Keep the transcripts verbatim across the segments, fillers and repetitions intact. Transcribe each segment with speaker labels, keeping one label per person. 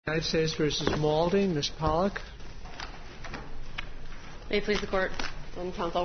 Speaker 1: United States versus Maulding. Miz Pollack.
Speaker 2: May it please the Court and Counsel.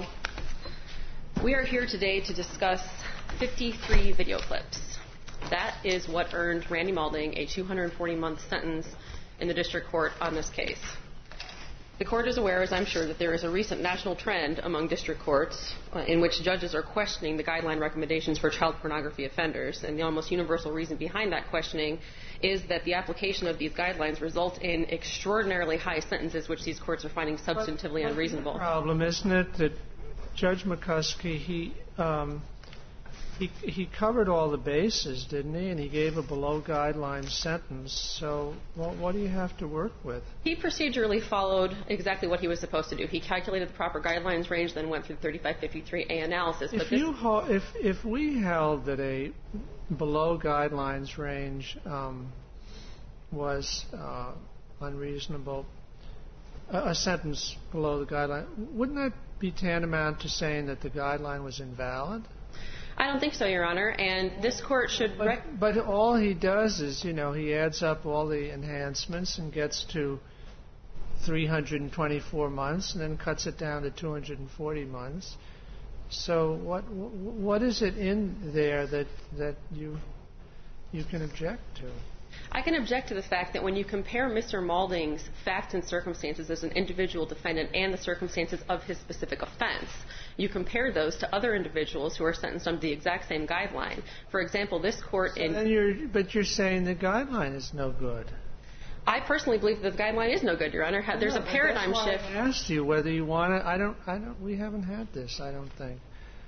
Speaker 2: We are here today to discuss fifty-three video clips. That is what earned Randy Maulding a two hundred forty month sentence in the District Court on this case. The Court is aware, as I'm sure, that there is a recent national trend among district courts uh, in which judges are questioning the guideline recommendations for child pornography offenders, and the almost universal reason behind that questioning is that the application of these guidelines result in extraordinarily high sentences, which these courts are finding substantively
Speaker 1: but,
Speaker 2: unreasonable.
Speaker 1: The problem, isn't it, that Judge McCuskey, he, um, he he covered all the bases, didn't he? And he gave a below-guideline sentence. So what, what do you have to work with?
Speaker 2: He procedurally followed exactly what he was supposed to do. He calculated the proper guidelines range, then went through thirty-five fifty-three A analysis.
Speaker 1: If,
Speaker 2: but this
Speaker 1: you ho- if, if we held that a below-guidelines range um, was uh, unreasonable, a, a sentence below the guideline, wouldn't that be tantamount to saying that the guideline was invalid?
Speaker 2: I don't think so, Your Honor, and this Court should...
Speaker 1: But,
Speaker 2: rec-
Speaker 1: but all he does is, you know, he adds up all the enhancements and gets to three hundred twenty-four months and then cuts it down to two hundred forty months. So what what is it in there that that you you can object to?
Speaker 2: I can object to the fact that when you compare Mister Maulding's facts and circumstances as an individual defendant and the circumstances of his specific offense, you compare those to other individuals who are sentenced under the exact same guideline. For example, this Court
Speaker 1: so
Speaker 2: in...
Speaker 1: Then you're, but you're saying the guideline is no good.
Speaker 2: I personally believe that the guideline is no good, Your Honor. There's
Speaker 1: no,
Speaker 2: a paradigm
Speaker 1: that's why
Speaker 2: shift.
Speaker 1: I asked you whether you want to. I don't. I don't. We haven't had this. I don't think.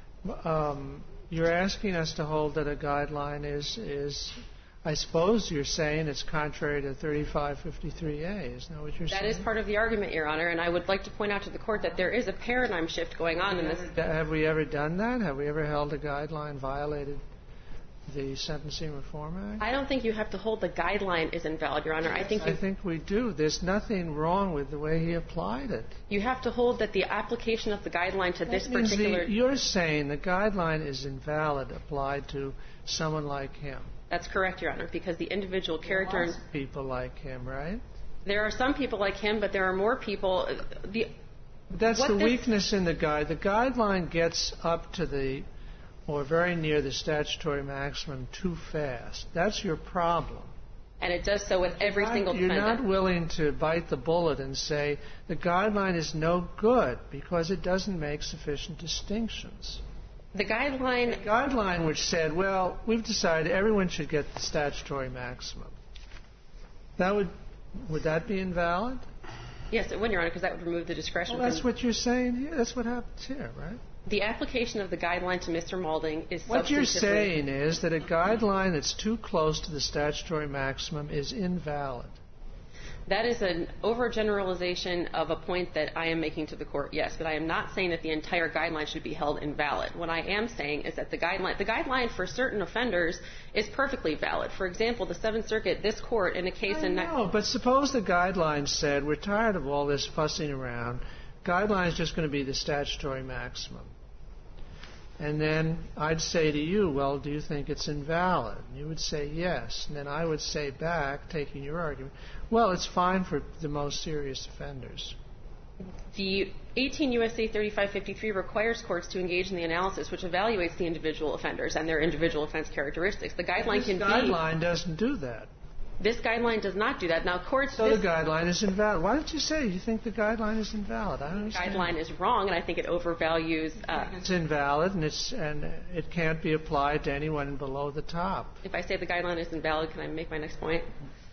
Speaker 1: Um, you're asking us to hold that a guideline is is. I suppose you're saying it's contrary to thirty-five fifty-three A. Isn't that what you're
Speaker 2: that
Speaker 1: saying?
Speaker 2: That is part of the argument, Your Honor, and I would like to point out to the Court that there is a paradigm shift going on
Speaker 1: have
Speaker 2: in this.
Speaker 1: Ever, have we ever done that? Have we ever held a guideline violated the Sentencing Reform Act?
Speaker 2: I don't think you have to hold the guideline is invalid, Your Honor. I think you,
Speaker 1: I think we do. There's nothing wrong with the way he applied it.
Speaker 2: You have to hold that the application of the guideline to
Speaker 1: that
Speaker 2: this
Speaker 1: means
Speaker 2: particular...
Speaker 1: The, you're saying the guideline is invalid applied to someone like him.
Speaker 2: That's correct, Your Honor, because the individual character...
Speaker 1: Lots of people like him, right?
Speaker 2: There are some people like him, but there are more people... The,
Speaker 1: That's the
Speaker 2: this,
Speaker 1: weakness in the guide. The guideline gets up to the... or very near the statutory maximum too fast. That's your problem.
Speaker 2: And it does so with every
Speaker 1: not,
Speaker 2: single
Speaker 1: you're
Speaker 2: defendant.
Speaker 1: You're not willing to bite the bullet and say the guideline is no good because it doesn't make sufficient distinctions.
Speaker 2: The guideline...
Speaker 1: The guideline which said, well, we've decided everyone should get the statutory maximum. That would... Would that be invalid?
Speaker 2: Yes, it would, Your Honor, because that would remove the discretion.
Speaker 1: Well, that's what you're saying here. That's what happens here, right?
Speaker 2: The application of the guideline to Mister Maulding is substantively...
Speaker 1: What you're saying is that a guideline that's too close to the statutory maximum is invalid.
Speaker 2: That is an overgeneralization of a point that I am making to the Court, yes, but I am not saying that the entire guideline should be held invalid. What I am saying is that the guideline, the guideline for certain offenders is perfectly valid. For example, the Seventh Circuit, this Court, in a case
Speaker 1: I
Speaker 2: in...
Speaker 1: know, but suppose the guideline said, we're tired of all this fussing around. Guideline is just going to be the statutory maximum. And then I'd say to you, well, do you think it's invalid? And you would say yes. And then I would say back, taking your argument, well, it's fine for the most serious offenders.
Speaker 2: The eighteen U S C thirty-five fifty-three requires courts to engage in the analysis which evaluates the individual offenders and their individual offense characteristics. The guideline can be...
Speaker 1: This guideline doesn't do that.
Speaker 2: This guideline does not do that. Now, courts...
Speaker 1: So the guideline is invalid. Why don't you say you think the guideline is invalid? I don't understand.
Speaker 2: The guideline is wrong, and I think it overvalues... Uh,
Speaker 1: it's invalid, and it's and it can't be applied to anyone below the top.
Speaker 2: If I say the guideline is invalid, can I make my next point?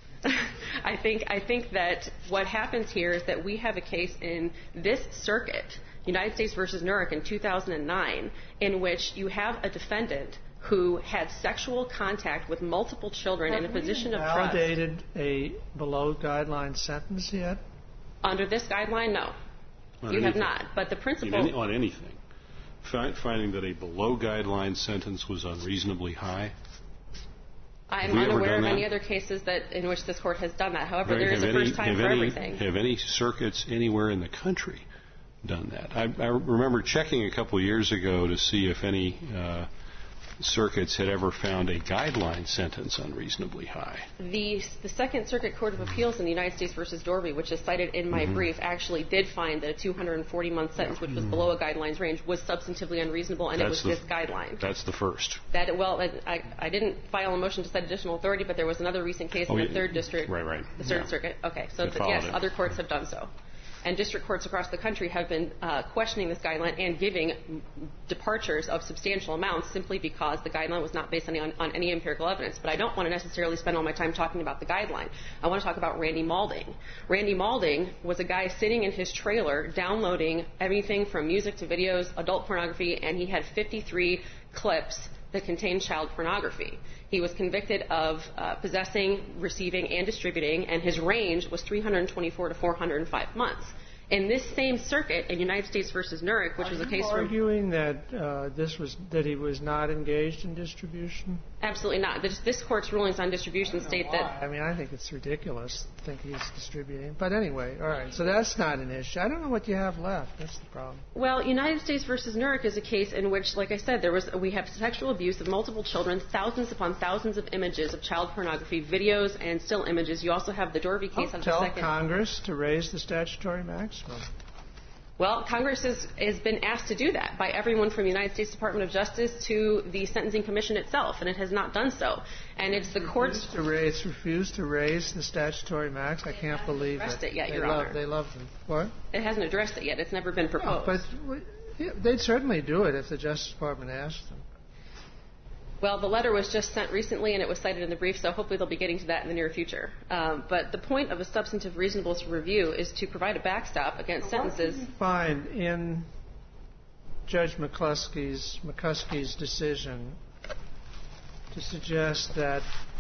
Speaker 2: I think I think that what happens here is that we have a case in this circuit, United States versus Nurek in two thousand nine, in which you have a defendant who had sexual contact with multiple children
Speaker 1: Have
Speaker 2: in a position of
Speaker 1: trust.
Speaker 2: trust.
Speaker 1: Validated a below-guideline sentence yet?
Speaker 2: Under this guideline, no.
Speaker 3: On
Speaker 2: you
Speaker 3: anything.
Speaker 2: have not. But the principle...
Speaker 3: Any, on anything. Find, finding that a below-guideline sentence was unreasonably high?
Speaker 2: I'm unaware of any other cases that in which this Court has done that. However,
Speaker 3: Right.
Speaker 2: there is
Speaker 3: have
Speaker 2: a
Speaker 3: any,
Speaker 2: first time for
Speaker 3: any,
Speaker 2: everything.
Speaker 3: Have any circuits anywhere in the country done that? I, I remember checking a couple of years ago to see if any... Uh, circuits had ever found a guideline sentence unreasonably high.
Speaker 2: The the Second Circuit Court of Appeals in the United States versus Dorby, which is cited in my mm-hmm. brief, actually did find that a two hundred forty month sentence, which was mm-hmm. below a guidelines range, was substantively unreasonable, and
Speaker 3: that's
Speaker 2: it was
Speaker 3: the,
Speaker 2: this guideline.
Speaker 3: That's the first.
Speaker 2: That well, I, I didn't file a motion to cite additional authority, but there was another recent case
Speaker 3: oh,
Speaker 2: in the
Speaker 3: yeah,
Speaker 2: third district,
Speaker 3: right, right,
Speaker 2: the Third
Speaker 3: yeah.
Speaker 2: Circuit. Okay, so the, yes, it. other courts have done so. And district courts across the country have been uh, questioning this guideline and giving departures of substantial amounts simply because the guideline was not based on, on, on any empirical evidence. But I don't want to necessarily spend all my time talking about the guideline. I want to talk about Randy Maulding. Randy Maulding was a guy sitting in his trailer downloading everything from music to videos, adult pornography, and he had fifty-three clips that contained child pornography. He was convicted of uh, possessing, receiving, and distributing, and his range was three hundred twenty-four to four hundred five months. In this same circuit, in United States versus Nurek, which
Speaker 1: Are
Speaker 2: was a
Speaker 1: you
Speaker 2: case
Speaker 1: arguing that uh, this was that he was not engaged in distribution?
Speaker 2: Absolutely not. This, this court's rulings on distribution state
Speaker 1: why.
Speaker 2: that.
Speaker 1: I mean, I think it's ridiculous to think he's distributing. But anyway, all right. So that's not an issue. I don't know what you have left. That's the problem.
Speaker 2: Well, United States versus Nurek is a case in which, like I said, there was we have sexual abuse of multiple children, thousands upon thousands of images of child pornography, videos, and still images. You also have the Dorby case
Speaker 1: oh,
Speaker 2: of
Speaker 1: tell
Speaker 2: the second.
Speaker 1: Congress to raise the statutory maximum.
Speaker 2: Well, Congress has, has been asked to do that by everyone from the United States Department of Justice to the Sentencing Commission itself, and it has not done so. And it's the courts
Speaker 1: to raise, it's refused to raise the statutory max. I can't believe
Speaker 2: it.
Speaker 1: it.
Speaker 2: it yet,
Speaker 1: they
Speaker 2: Your
Speaker 1: love,
Speaker 2: Honor.
Speaker 1: They love them. What?
Speaker 2: It hasn't addressed it yet. It's never been proposed.
Speaker 1: No, but yeah, they'd certainly do it if the Justice Department asked them.
Speaker 2: Well, the letter was just sent recently, and it was cited in the brief, so hopefully they'll be getting to that in the near future. Um, but the point of a substantive reasonableness review is to provide a backstop against
Speaker 1: well,
Speaker 2: sentences.
Speaker 1: What did you find in Judge McCluskey's, McCuskey's decision to suggest that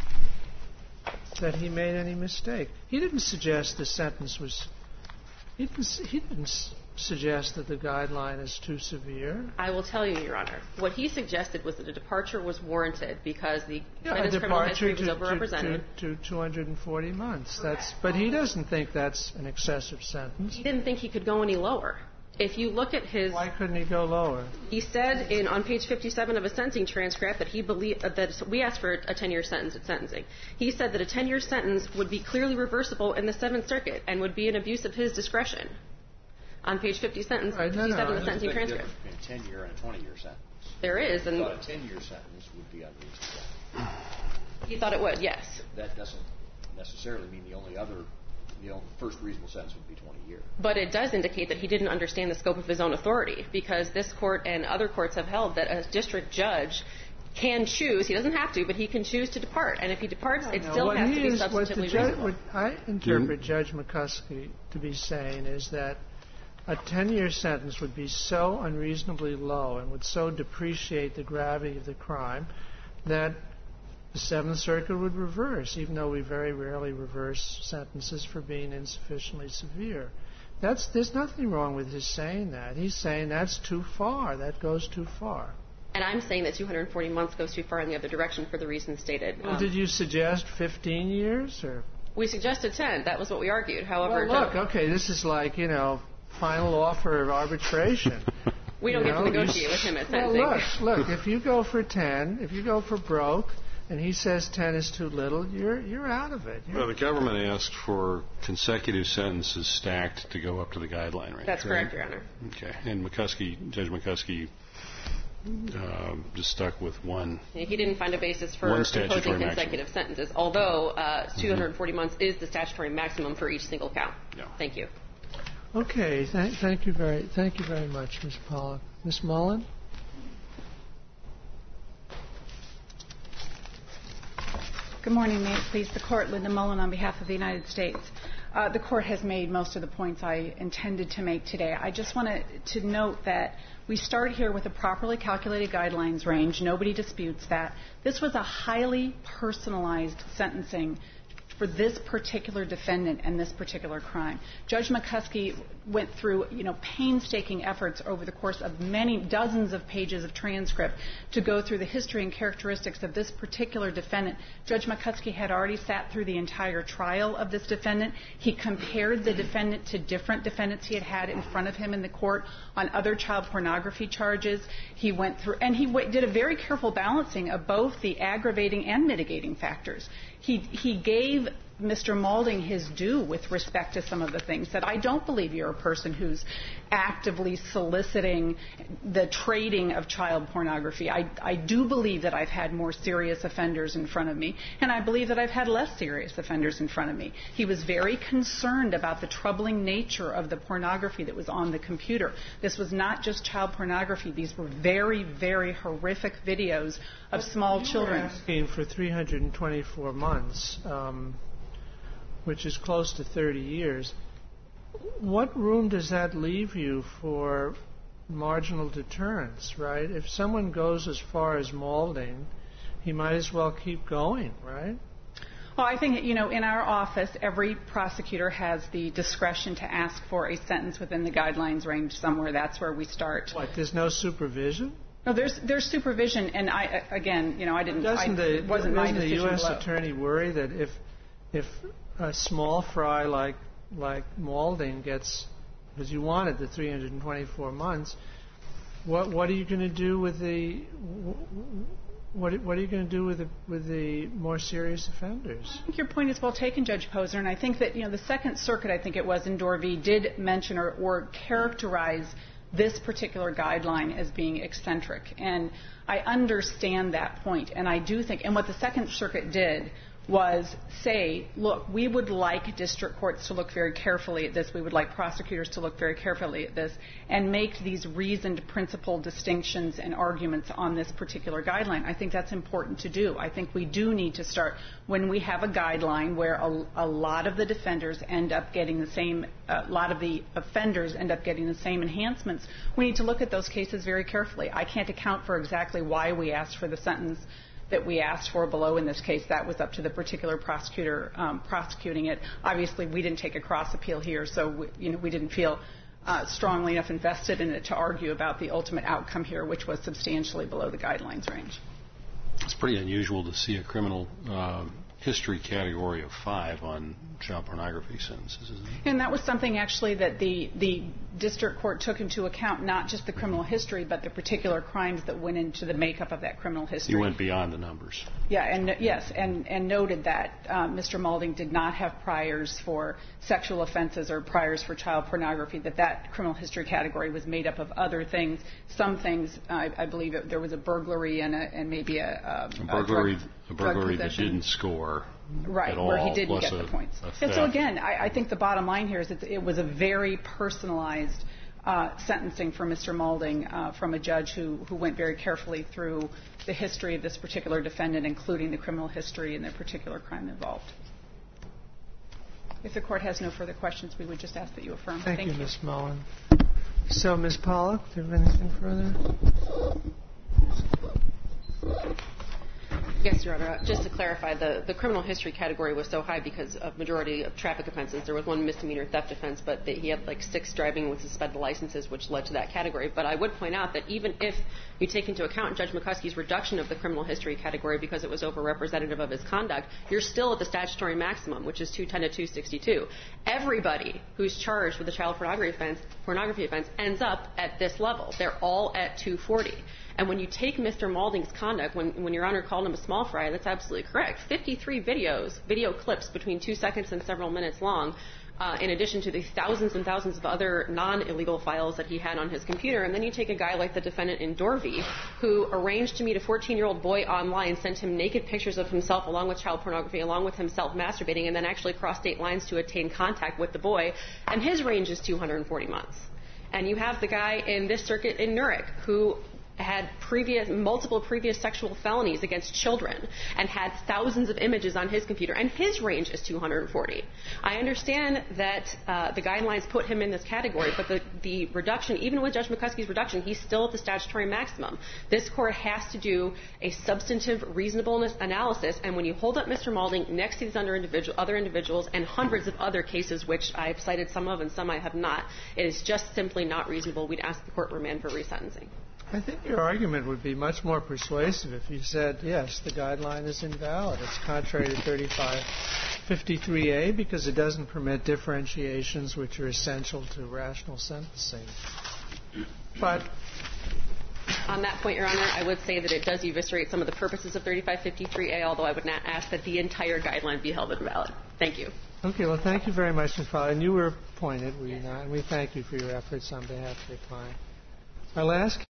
Speaker 1: that he made any mistake? He didn't suggest the sentence was. He didn't. He didn't suggest that the guideline is too severe?
Speaker 2: I will tell you, Your Honor. What he suggested was that a departure was warranted because the
Speaker 1: yeah,
Speaker 2: defendant's criminal history was
Speaker 1: to,
Speaker 2: overrepresented.
Speaker 1: To, to, to two hundred forty months. That's, but he doesn't think that's an excessive sentence.
Speaker 2: He didn't think he could go any lower. If you look at his...
Speaker 1: Why couldn't he go lower?
Speaker 2: He said in on page fifty-seven of a sentencing transcript that he believed uh, that we asked for a ten-year sentence at sentencing. He said that a ten-year sentence would be clearly reversible in the Seventh Circuit and would be an abuse of his discretion. On page fifty sentence,
Speaker 1: right,
Speaker 2: fifty-seven
Speaker 1: no, no,
Speaker 2: of the sentencing transcript.
Speaker 4: Between a ten-year and a twenty-year sentence.
Speaker 2: There is, and
Speaker 4: I thought a ten-year sentence would be unreasonable.
Speaker 2: He thought it would, yes.
Speaker 4: That doesn't necessarily mean the only other, the only first reasonable sentence would be twenty years.
Speaker 2: But it does indicate that he didn't understand the scope of his own authority, because this court and other courts have held that a district judge can choose, he doesn't have to, but he can choose to depart. And if he departs, it
Speaker 1: no,
Speaker 2: still has to be
Speaker 1: is,
Speaker 2: substantively
Speaker 1: what the ju-
Speaker 2: reasonable.
Speaker 1: What I interpret Judge McCuskey to be saying is that a ten-year sentence would be so unreasonably low and would so depreciate the gravity of the crime that the Seventh Circuit would reverse, even though we very rarely reverse sentences for being insufficiently severe. That's, there's nothing wrong with his saying that. He's saying that's too far. That goes too far.
Speaker 2: And I'm saying that two hundred forty months goes too far in the other direction for the reasons stated.
Speaker 1: Well,
Speaker 2: um,
Speaker 1: did you suggest fifteen years? Or?
Speaker 2: We suggested ten. That was what we argued. However,
Speaker 1: well, look, okay, this is like, you know, final offer of arbitration.
Speaker 2: We don't
Speaker 1: you
Speaker 2: get
Speaker 1: know,
Speaker 2: to negotiate
Speaker 1: you,
Speaker 2: with him at
Speaker 1: well,
Speaker 2: sentencing.
Speaker 1: look, look, if you go for ten, if you go for broke, and he says ten is too little, you're you're out of it. You're
Speaker 3: well, the government asked for consecutive sentences stacked to go up to the guideline range.
Speaker 2: That's
Speaker 3: right?
Speaker 2: correct, Your Honor.
Speaker 3: Okay, and McCuskey, Judge McCuskey, uh, just stuck with one.
Speaker 2: He didn't find a basis for
Speaker 3: One
Speaker 2: imposing
Speaker 3: statutory
Speaker 2: consecutive
Speaker 3: maximum.
Speaker 2: sentences, although uh, two hundred forty mm-hmm. months is the statutory maximum for each single count.
Speaker 3: Yeah.
Speaker 2: Thank you.
Speaker 1: Okay, th- thank you very, thank you very much, Miz Pollack. Miz Mullen.
Speaker 5: Good morning. May it please the Court. Linda Mullen on behalf of the United States. Uh, the Court has made most of the points I intended to make today. I just wanted to note that we start here with a properly calculated guidelines range. Nobody disputes that. This was a highly personalized sentencing for this particular defendant and this particular crime. Judge McCuskey went through, you know, painstaking efforts over the course of many dozens of pages of transcript to go through the history and characteristics of this particular defendant. Judge McCuskey had already sat through the entire trial of this defendant. He compared the defendant to different defendants he had had in front of him in the court on other child pornography charges. He went through, and he w- did a very careful balancing of both the aggravating and mitigating factors. He, he gave Mister Maulding his due with respect to some of the things that I don't believe you're a person who's actively soliciting the trading of child pornography. I, I do believe that I've had more serious offenders in front of me, and I believe that I've had less serious offenders in front of me. He was very concerned about the troubling nature of the pornography that was on the computer. This was not just child pornography. These were very, very horrific videos of small
Speaker 1: you
Speaker 5: children.
Speaker 1: Were asking for three hundred twenty-four months. Um, which is close to thirty years, what room does that leave you for marginal deterrence, right? If someone goes as far as Maulding, he might as well keep going, right?
Speaker 5: Well, I think, you know, in our office, every prosecutor has the discretion to ask for a sentence within the guidelines range somewhere. That's where we start.
Speaker 1: What, there's no supervision?
Speaker 5: No, there's there's supervision, and I, again, you know, I didn't,
Speaker 1: Doesn't
Speaker 5: I,
Speaker 1: the,
Speaker 5: wasn't my
Speaker 1: doesn't the
Speaker 5: decision
Speaker 1: U S
Speaker 5: below.
Speaker 1: attorney worry that if if a small fry like like Maulding gets, because you wanted the three hundred twenty-four months, what what are you going to do with the what what are you going to do with the with the more serious offenders?
Speaker 5: I think your point is well taken, Judge Posner, and I think that, you know, the Second Circuit, I think it was in Dorvey, did mention or, or characterize this particular guideline as being eccentric, and I understand that point, and I do think, and what the Second Circuit did was say, look, we would like district courts to look very carefully at this. We would like prosecutors to look very carefully at this and make these reasoned principled distinctions and arguments on this particular guideline. I think that's important to do. I think we do need to start when we have a guideline where a, a lot of the defenders end up getting the same, a lot of the offenders end up getting the same enhancements. We need to look at those cases very carefully. I can't account for exactly why we asked for the sentence that we asked for below in this case. That was up to the particular prosecutor um, prosecuting it. Obviously, we didn't take a cross appeal here, so we, you know, we didn't feel uh, strongly enough invested in it to argue about the ultimate outcome here, which was substantially below the guidelines range.
Speaker 3: It's pretty unusual to see a criminal uh, history category of five on child pornography sentences, isn't it?
Speaker 5: And that was something actually that the the district court took into account, not just the criminal history, but the particular crimes that went into the makeup of that criminal history.
Speaker 3: You went beyond the numbers.
Speaker 5: Yeah, and yes, and, and noted that uh, Mister Maulding did not have priors for sexual offenses or priors for child pornography, that that criminal history category was made up of other things. Some things, I, I believe it, there was a burglary and, a, and maybe a, a,
Speaker 3: A burglary,
Speaker 5: a drug,
Speaker 3: a burglary
Speaker 5: drug
Speaker 3: that didn't score
Speaker 5: right,
Speaker 3: at all,
Speaker 5: where he didn't
Speaker 3: plus
Speaker 5: get
Speaker 3: a,
Speaker 5: the points.
Speaker 3: a
Speaker 5: And so
Speaker 3: theft.
Speaker 5: again, I, I think the bottom line here is that it was a very personalized uh, sentencing for Mister Maulding uh, from a judge who, who went very carefully through the history of this particular defendant, including the criminal history and the particular crime involved. If the court has no further questions, we would just ask that you affirm.
Speaker 1: Thank,
Speaker 5: Thank
Speaker 1: you,
Speaker 5: you.
Speaker 1: Miz Mullen. So, Miz Pollack, do you have anything further?
Speaker 2: Yes, Your Honor. Just to clarify, the, the criminal history category was so high because of majority of traffic offenses. There was one misdemeanor theft offense, but they, he had like six driving with suspended licenses, which led to that category. But I would point out that even if you take into account Judge McCuskey's reduction of the criminal history category because it was over-representative of his conduct, you're still at the statutory maximum, which is two ten to two sixty-two. Everybody who's charged with a child pornography offense, pornography offense ends up at this level. They're all at two forty. And when you take Mister Maulding's conduct, when, when Your Honor called him a small fry, that's absolutely correct. fifty-three videos, video clips between two seconds and several minutes long, uh, in addition to the thousands and thousands of other non-illegal files that he had on his computer. And then you take a guy like the defendant in Dorvey, who arranged to meet a fourteen-year-old boy online, sent him naked pictures of himself along with child pornography, along with himself masturbating, and then actually crossed state lines to attain contact with the boy. And his range is two hundred forty months. And you have the guy in this circuit in Nurek, who had previous, multiple previous sexual felonies against children and had thousands of images on his computer, and his range is two hundred forty. I understand that uh, the guidelines put him in this category, but the, the reduction, even with Judge McCuskey's reduction, he's still at the statutory maximum. This court has to do a substantive reasonableness analysis, and when you hold up Mister Maulding next to these other, individual, other individuals and hundreds of other cases, which I've cited some of and some I have not, it is just simply not reasonable. We'd ask the court remand for resentencing.
Speaker 1: I think your argument would be much more persuasive if you said, yes, the guideline is invalid. It's contrary to thirty-five fifty-three A because it doesn't permit differentiations which are essential to rational sentencing. But
Speaker 2: on that point, Your Honor, I would say that it does eviscerate some of the purposes of thirty-five fifty-three A, although I would not ask that the entire guideline be held invalid. Thank you.
Speaker 1: Okay, well, thank you very much, Miz Fowler. And you were appointed, were you not? And we thank you for your efforts on behalf of your client. Our last